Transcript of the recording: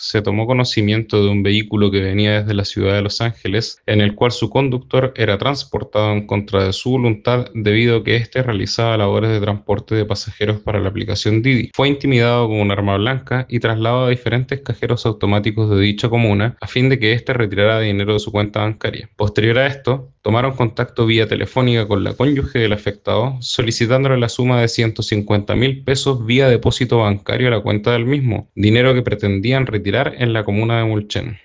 se tomó conocimiento de un vehículo que venía desde la ciudad de Los Ángeles, en el cual su conductor era transportado en contra de su voluntad debido a que éste realizaba labores de transporte de pasajeros para la aplicación Didi. Fue intimidado con un arma blanca y trasladado a diferentes cajeros automáticos de dicha comuna a fin de que éste retirara dinero de su cuenta bancaria. Posterior a esto, tomaron contacto vía telefónica con la cónyuge del afectado, solicitándole la suma de 150.000 pesos vía depósito bancario a la cuenta del mismo, dinero que pretendían retirar en la comuna de Mulchen.